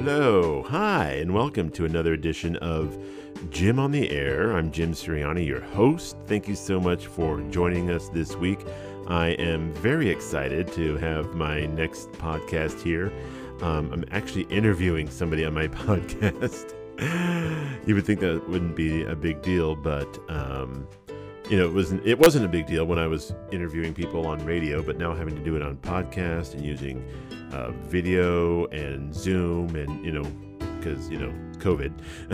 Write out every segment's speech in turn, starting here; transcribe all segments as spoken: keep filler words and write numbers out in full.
Hello, hi, and welcome to another edition of Jim on the Air. I'm Jim Siriani, your host. Thank you so much for joining us this week. I am very excited to have my next podcast here. Um, I'm actually interviewing somebody on my podcast. You would think that wouldn't be a big deal, but um, you know, it wasn't. It wasn't a big deal when I was interviewing people on radio, but now having to do it on podcast and using uh, video and Zoom, and you know, because you know, COVID,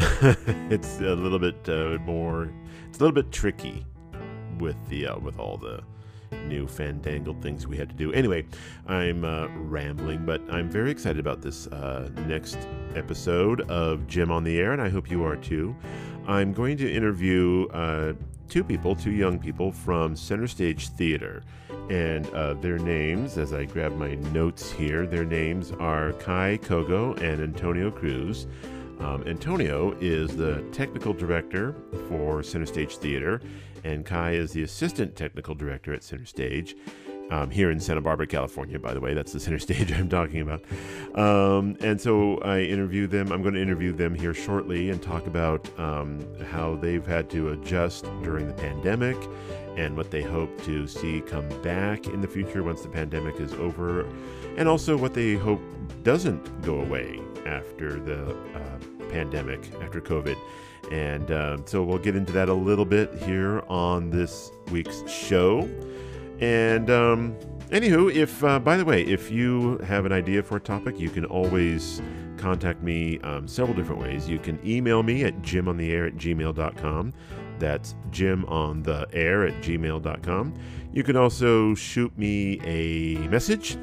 it's a little bit uh, more. It's a little bit tricky with the uh, with all the new fandangled things we had to do. Anyway, I'm uh, rambling, but I'm very excited about this uh, next episode of Jim on the Air, and I hope you are too. I'm going to interview uh, two people, two young people from Center Stage Theater, and uh, their names, as I grab my notes here, their names are Kai Kogo and Antonio Cruz. Um, Antonio is the technical director for Center Stage Theater, and Kai is the assistant technical director at Center Stage, um, here in Santa Barbara, California, by the way. That's the Center Stage I'm talking about. Um, and so I interview them. I'm going to interview them here shortly and talk about um, how they've had to adjust during the pandemic and what they hope to see come back in the future once the pandemic is over, and also what they hope doesn't go away after the uh, pandemic, after COVID. And uh, so we'll get into that a little bit here on this week's show. And um, anywho, if uh, by the way, if you have an idea for a topic, you can always contact me um, several different ways. You can email me at jimontheair at gmail dot com. That's jimontheair at gmail dot com. You can also shoot me a message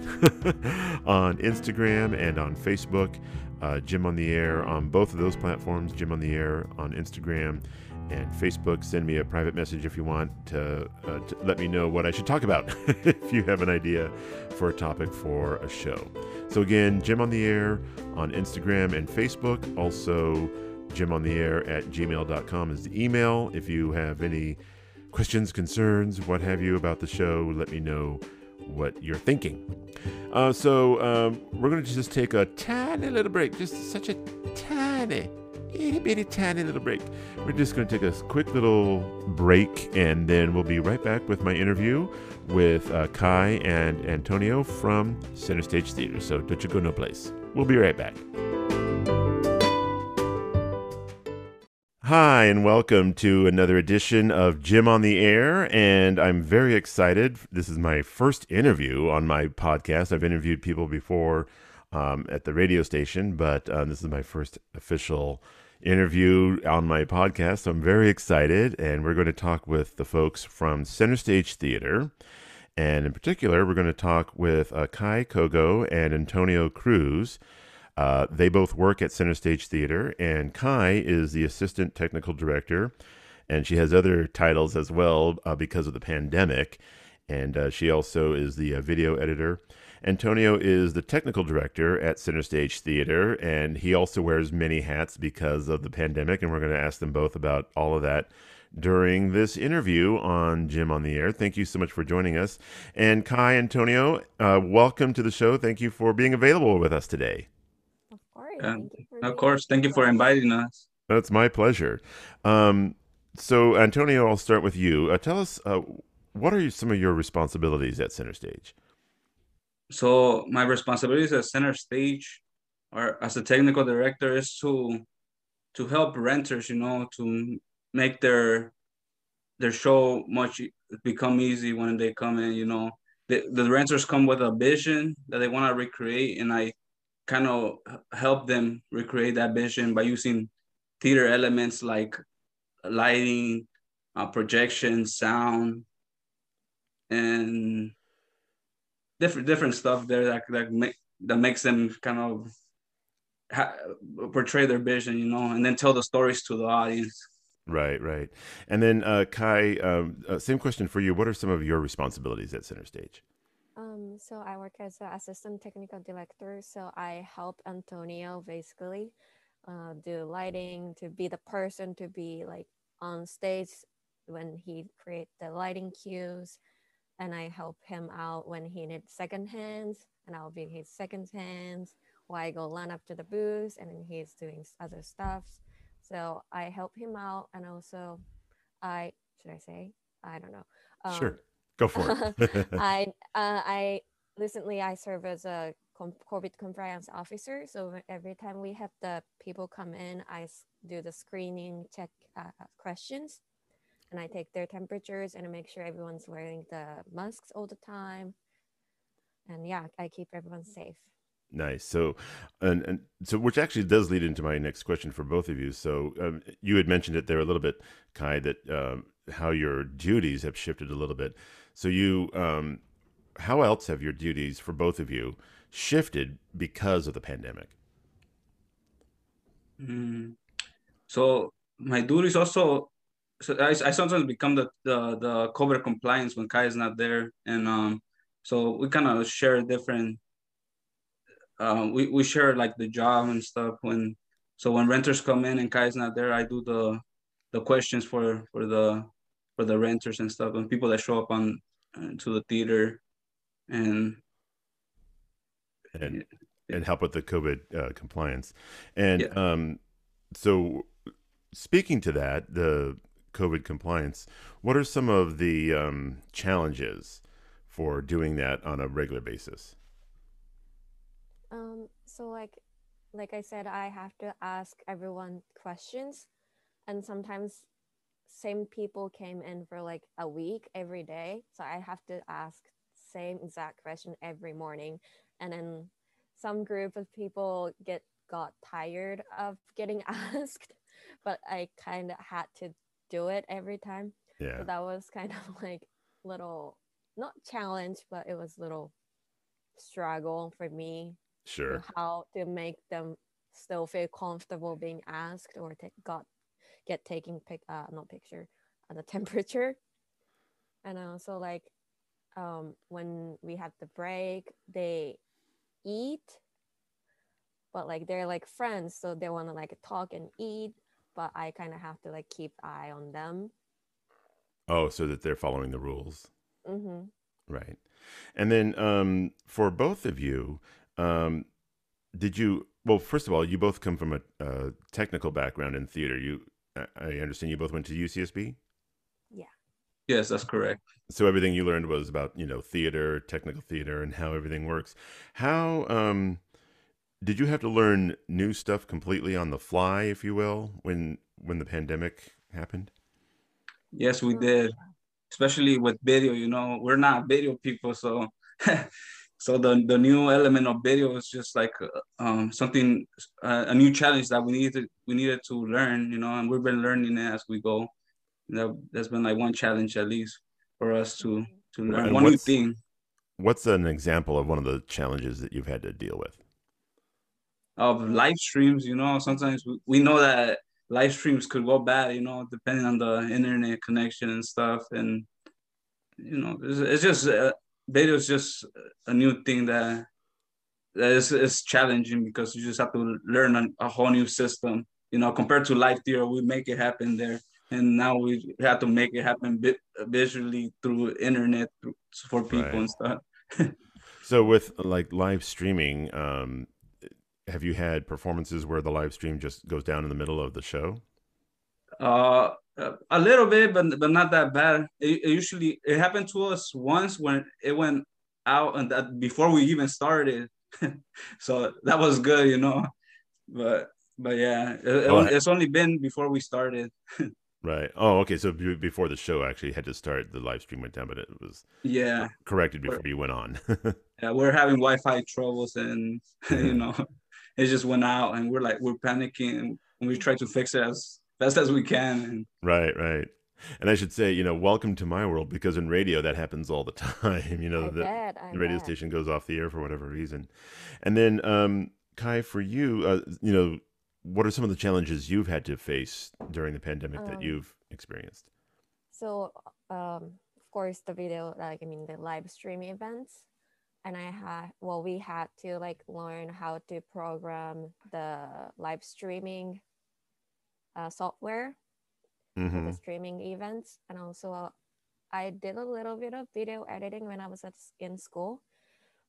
on Instagram and on Facebook. Uh, Jim on the Air on both of those platforms, Jim on the Air on Instagram and Facebook. Send me a private message if you want to, uh, to let me know what I should talk about if you have an idea for a topic for a show. So again, Jim on the Air on Instagram and Facebook. Also, Jim on the Air at gmail dot com is the email. If you have any questions, concerns, what have you about the show, let me know what you're thinking. Uh, so um, we're going to just take a tiny little break, just such a tiny, itty bitty tiny little break. We're just going to take a quick little break, and then we'll be right back with my interview with uh, Kai and Antonio from Center Stage Theater. So don't you go no place. We'll be right back. Hi, and welcome to another edition of Jim on the Air, and I'm very excited. This is my first interview on my podcast. I've interviewed people before um, at the radio station, but uh, this is my first official interview on my podcast, so I'm very excited, and we're going to talk with the folks from Center Stage Theater, and in particular, we're going to talk with uh, Kai Kogo and Antonio Cruz. Uh, they both work at Center Stage Theater, and Kai is the assistant technical director, and she has other titles as well uh, because of the pandemic, and uh, she also is the uh, video editor. Antonio is the technical director at Center Stage Theater, and he also wears many hats because of the pandemic, and we're going to ask them both about all of that during this interview on Jim on the Air. Thank you so much for joining us. And Kai, Antonio, uh, welcome to the show. Thank you for being available with us today. Um, of course, thank you for inviting us. That's my pleasure. Um, so, Antonio, I'll start with you. Uh, tell us, uh, what are some of your responsibilities at Center Stage? So, my responsibilities at Center Stage, or as a technical director, is to to help renters, you know, to make their their show much become easy when they come in. You know, the the renters come with a vision that they want to recreate, and I kind of help them recreate that vision by using theater elements like lighting, uh, projection, sound, and different different stuff there that that make that makes them kind of ha- portray their vision, you know, and then tell the stories to the audience. Right, right. And then, uh, Kai, um, uh, same question for you. What are some of your responsibilities at Center Stage? Um, so I work as an assistant technical director. So I help Antonio basically uh, do lighting, to be the person to be like on stage when he create the lighting cues, and I help him out when he needs second hands, and I'll be his second hands while I go line up to the booth, and then he's doing other stuffs. So I help him out, and also I should I say I don't know. Um, Sure. Go for it. I uh, I recently I serve as a COVID compliance officer. So every time we have the people come in, I do the screening, check uh, questions, and I take their temperatures and I make sure everyone's wearing the masks all the time. And yeah, I keep everyone safe. Nice. So, and, and so, which actually does lead into my next question for both of you. So, um, you had mentioned it there a little bit, Kai, that um, how your duties have shifted a little bit. So, you, um, how else have your duties for both of you shifted because of the pandemic? Mm. So my duties also. So I, I sometimes become the, the the COVID compliance when Kai is not there, and um, so we kind of share different uh, we, we share like the job and stuff when so when renters come in and Kai's not there, I do the the questions for for the for the renters and stuff and people that show up on uh, to the theater and and yeah. and help with the COVID uh, compliance. And Yeah. um, so, speaking to that, the COVID compliance, what are some of the um, challenges for doing that on a regular basis? Um, so like, like I said, I have to ask everyone questions, and sometimes same people came in for like a week every day. So I have to ask same exact question every morning, and then some group of people get got tired of getting asked, but I kind of had to do it every time. Yeah, So that was kind of like little not challenge, but it was little struggle for me to sure. how to make them still feel comfortable being asked or take got get taking pic uh not picture uh, the temperature. And also like um when we have the break, they eat, but like they're like friends, so they want to like talk and eat, but I kind of have to like keep eye on them. Oh, so that they're following the rules. Mm-hmm. Right. And then um, for both of you, um, did you, well, first of all, you both come from a, a technical background in theater. You, I I understand you both went to U C S B? Yeah. Yes, that's correct. So everything you learned was about, you know, theater, technical theater, and how everything works. How um, did you have to learn new stuff completely on the fly, if you will, when when the pandemic happened? Yes, we Oh, did, especially with video. You know, we're not video people, so so the the new element of video is just like uh, um something uh, a new challenge that we needed to, we needed to learn. You know, and we've been learning it as we go. That that's been like one challenge at least for us to mhm. to Wh- learn And one new what's thing. what's an example of one of the challenges that you've had to deal with? Of Well, live streams. You know, sometimes we, we know that live streams could go bad. You know, depending on the internet connection and stuff. And you know, it's, it's just uh, video is just a new thing that that is is challenging because you just have to learn a, a whole new system. You know, compared to live theater, we make it happen there. And now we have to make it happen bit visually through internet through, for people Right. and stuff. So with like live streaming, um, have you had performances where the live stream just goes down in the middle of the show? Uh, a little bit, but but not that bad. It, it usually it happened to us once when it went out and that before we even started, so that was good, you know. But but yeah, it, it Well, only, I- it's only been before we started. right. Oh, okay. So b- before the show actually had to start, the live stream went down, but it was Yeah, cor- corrected we're, before you went on. yeah, we're having Wi-Fi troubles, and you Yeah. know, it just went out, and we're like we're panicking, and we try to fix it as best as we can. And Right, right. And I should say, you know, welcome to my world because in radio that happens all the time. You know, I the, bet, I the radio bet. station goes off the air for whatever reason. And then, um, Kai, for you, uh, you know, what are some of the challenges you've had to face during the pandemic that Um, you've experienced? so um, of course the video, like I mean the live stream events, and I had well we had to like learn how to program the live streaming uh, software for the Mm-hmm. streaming events, and also uh, I did a little bit of video editing when I was at, in school,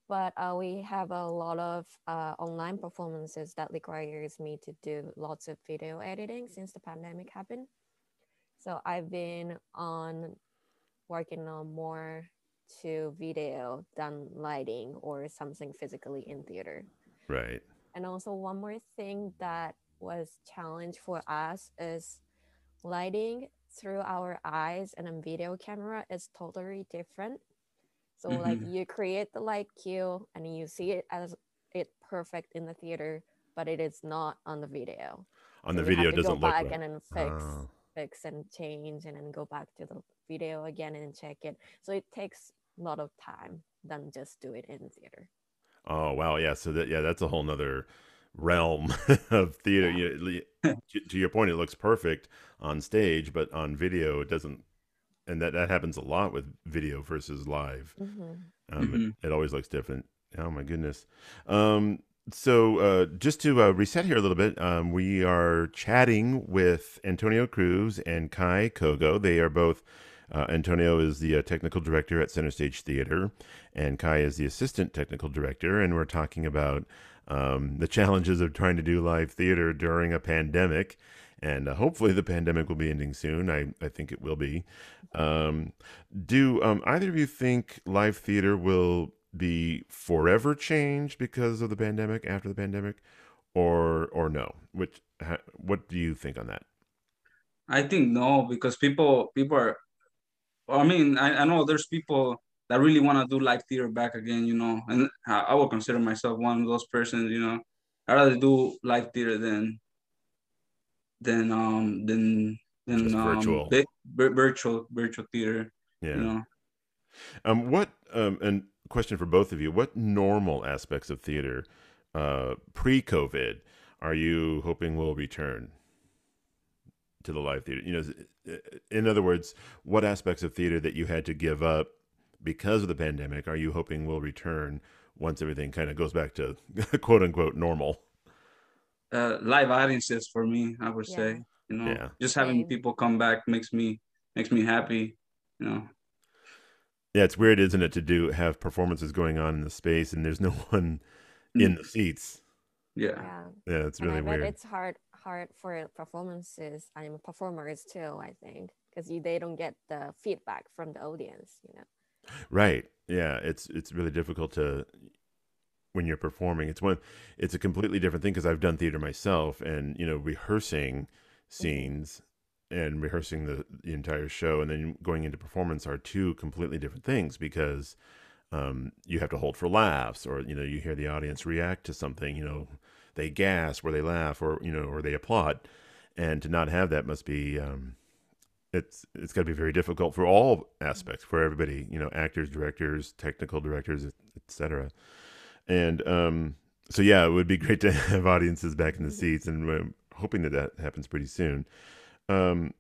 but uh, we have a lot of uh, online performances that requires me to do lots of video editing since the pandemic happened. So I've been on working on more to video than lighting or something physically in theater. Right. And also one more thing that was challenge for us is lighting through our eyes and a video camera is totally different. So like Mm-hmm. you create the light cue and you see it as it perfect in the theater, but it is not on the video. On So the you have video, it to go doesn't look back right. and then fix Oh. fix and change and then go back to the video again and check it. So it takes a lot of time than just do it in theater. Oh wow, yeah. So that yeah, that's a whole nother realm of theater. Yeah. You, to, to your point, it looks perfect on stage, but on video, it doesn't. And that that happens a lot with video versus live. Mm-hmm. Um, it, Mm-hmm. it always looks different. Oh my goodness. Um, so uh, just to uh, reset here a little bit, um, we are chatting with Antonio Cruz and Kai Kogo. They are both. Uh, Antonio is the uh, technical director at Center Stage Theater, and Kai is the assistant technical director. And we're talking about um, the challenges of trying to do live theater during a pandemic. And uh, hopefully, the pandemic will be ending soon. I, I think it will be. Um, do um, either of you think live theater will be forever changed because of the pandemic, after the pandemic, or or no? Which ha, what do you think on that? I think no, because people people are. I mean, I, I know there's people that really want to do live theater back again, you know, and I, I would consider myself one of those persons, you know. I rather do live theater than than um than than Just um virtual? vi- vir- virtual virtual theater, you Yeah. know. Um. What? Um. And question for both of you: what normal aspects of theater, uh, pre-COVID, are you hoping will return to the live theater? You know, in other words, what aspects of theater that you had to give up because of the pandemic are you hoping will return once everything kind of goes back to quote unquote normal? Uh, live audiences for me, I would Yeah. say, you know, Yeah. just having Same. people come back makes me makes me happy, you know. Yeah, it's weird, isn't it, to do have performances going on in the space and there's no one in Mm, the seats. yeah. Yeah. Yeah, it's And really I bet weird. it's hard hard for performances, I mean performers too, I think, because they don't get the feedback from the audience, you know. Right. Yeah, it's it's really difficult to when you're performing. It's one it's a completely different thing because I've done theater myself and, you know, rehearsing Mm-hmm. scenes and rehearsing the, the entire show and then going into performance are two completely different things because um, you have to hold for laughs or, you know, you hear the audience react to something, you know, they gasp or they laugh or, you know, or they applaud. And to not have that must be, um, it's it's got to be very difficult for all aspects for everybody, you know, actors, directors, technical directors, et cetera. And um, so, yeah, it would be great to have audiences back in the seats, and we're hoping that that happens pretty soon. Um,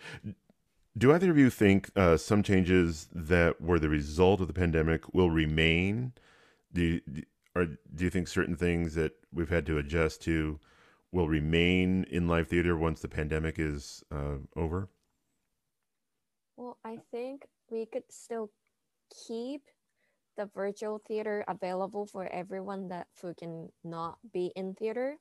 do either of you think uh, some changes that were the result of the pandemic will remain? Do you, do- or do you think certain things that we've had to adjust to will remain in live theater once the pandemic is uh, over? Well, I think we could still keep the virtual theater available for everyone that who can not be in theater.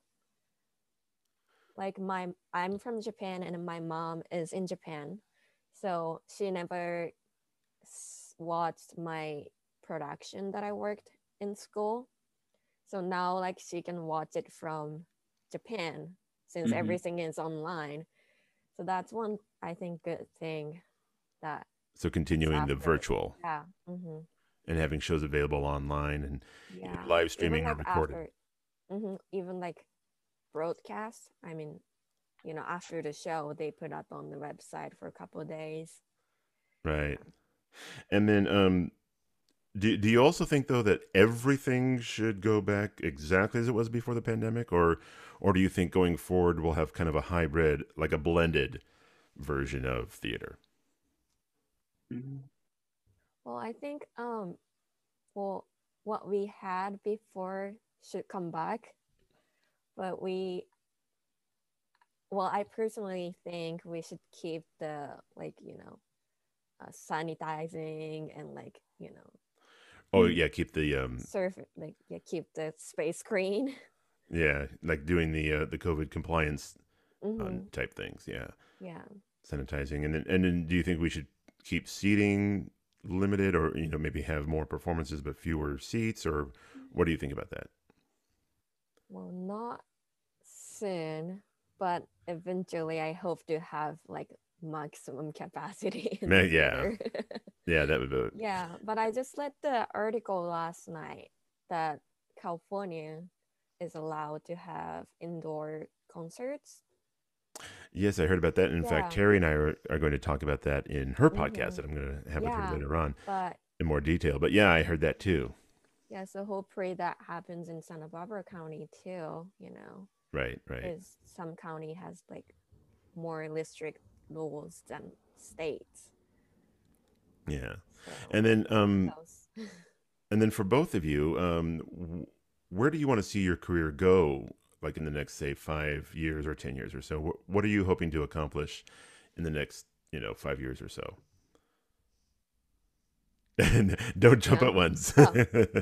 Like my I'm from Japan and my mom is in Japan. So she never s- watched my production that I worked in school. So now like she can watch it from Japan since Hmm. everything is online. So that's one I think good thing that So it's continuing the after. virtual Yeah. Mm-hmm. and having shows available online and either Yeah. live Even streaming or like recorded. after, hmm even like broadcast. I mean, you know, after the show, they put up on the website for a couple of days. Right. Yeah. And then um, Do, do you also think though that everything should go back exactly as it was before the pandemic, or or do you think going forward we'll have kind of a hybrid, like a blended version of theater? Hmm. Well, I think um, well, what we had before should come back, but we, well, I personally think we should keep the like you know, uh, sanitizing and like you know Oh yeah, keep the um surf like yeah, keep the space clean. yeah, like doing the uh, the COVID compliance on Mm-hmm. type things. Yeah, Yeah. sanitizing. And then, and then do you think we should keep seating limited, or you know maybe have more performances but fewer seats, or what do you think about that? Well, not soon, but eventually I hope to have like maximum capacity in the Man, yeah, theater. yeah, that would be Yeah, but I just read the article last night that California is allowed to have indoor concerts. yes, I heard about that. And in fact, Yeah. Terry and I are, are going to talk about that in her podcast Mm-hmm. that I'm going to have with her Yeah, later on but in more detail. But yeah, I heard that too. yeah, so hopefully that happens in Santa Barbara County too, you know, Right, right. because some county has like more strict rules than states. Yeah. So And then um those. and then for both of you, um w- where do you want to see your career go, like in the next, say, five years or ten years or so? What, what are you hoping to accomplish in the next, you know, five years or so? And don't jump at No. once. Oh,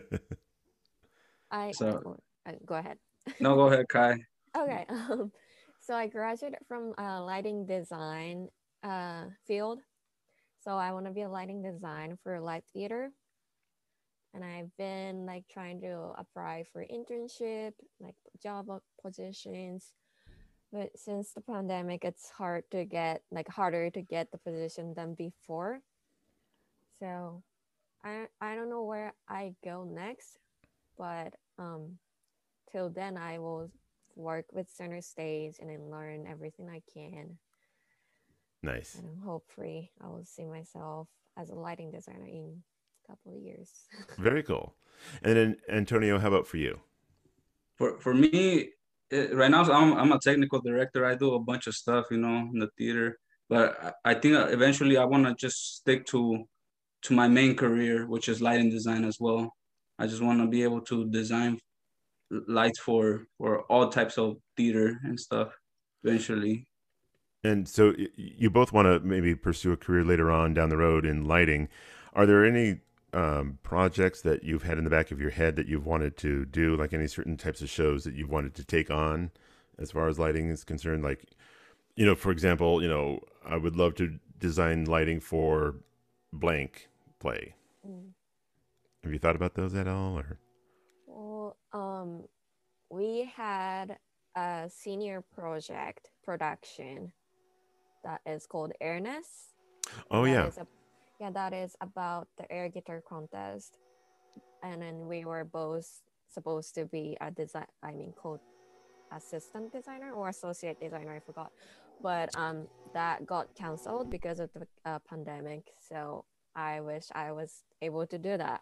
I So oh, uh, go ahead. no, go ahead, Kai. Okay. Um, so I graduated from uh, lighting design uh, field. So I want to be a lighting designer for light theater. And I've been like trying to apply for internship, like job positions. But since the pandemic, it's hard to get like harder to get the position than before. So I I don't know where I go next, but um till then I will work with center stage and then learn everything I can. Nice. And hopefully I will see myself as a lighting designer in a couple of years. Very cool. And then Antonio, how about for you? For for me, it, right now I'm I'm a technical director. I do a bunch of stuff, you know, in the theater. But I, I think eventually I want to just stick to to my main career, which is lighting design as well. I just want to be able to design lights for for all types of theater and stuff eventually. And so y- you both want to maybe pursue a career later on down the road in lighting. Are there any um, projects that you've had in the back of your head that you've wanted to do, like any certain types of shows that you've wanted to take on as far as lighting is concerned? Like, you know, for example, you know, I would love to design lighting for blank play. Mm. Have you thought about those at all? Or Well, um, we had a senior project production that is called Airness. oh That yeah, is a yeah, that is about the air guitar contest. And then we were both supposed to be a design I mean called assistant designer or associate designer, I forgot. But um that got canceled because of the uh, pandemic. So I wish I was able to do that.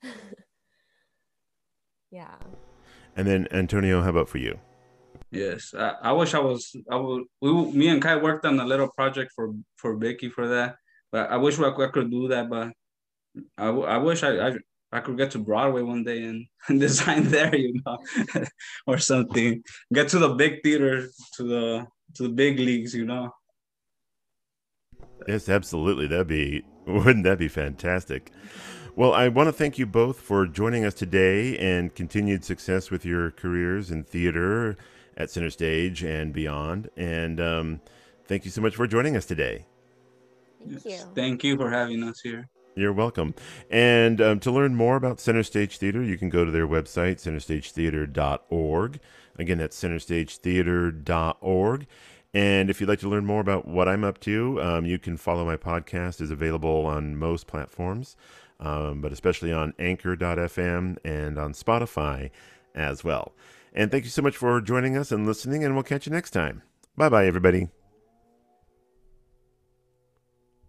Yeah. and then Antonio, how about for you? Yes, I, I wish I was. I would. We, me and Kai worked on a little project for for Vicky for that. But I wish I could, I could do that. But I, I wish I, I I could get to Broadway one day and, and design there, you know, or something. Get to the big theater, to the to the big leagues, you know. Yes, absolutely. That'd be wouldn't that be fantastic? Well, I want to thank you both for joining us today, and continued success with your careers in theater at Center Stage and beyond. And um, thank you so much for joining us today. Thank Yes. you. Thank you for having us here. You're welcome. And um, to learn more about Center Stage Theater, you can go to their website, center stage theater dot org. Again, that's center stage theater dot org. And if you'd like to learn more about what I'm up to, um, you can follow my podcast. Is available on most platforms, um, but especially on anchor dot f m and on Spotify as well. And thank you so much for joining us and listening, and we'll catch you next time. Bye-bye, everybody.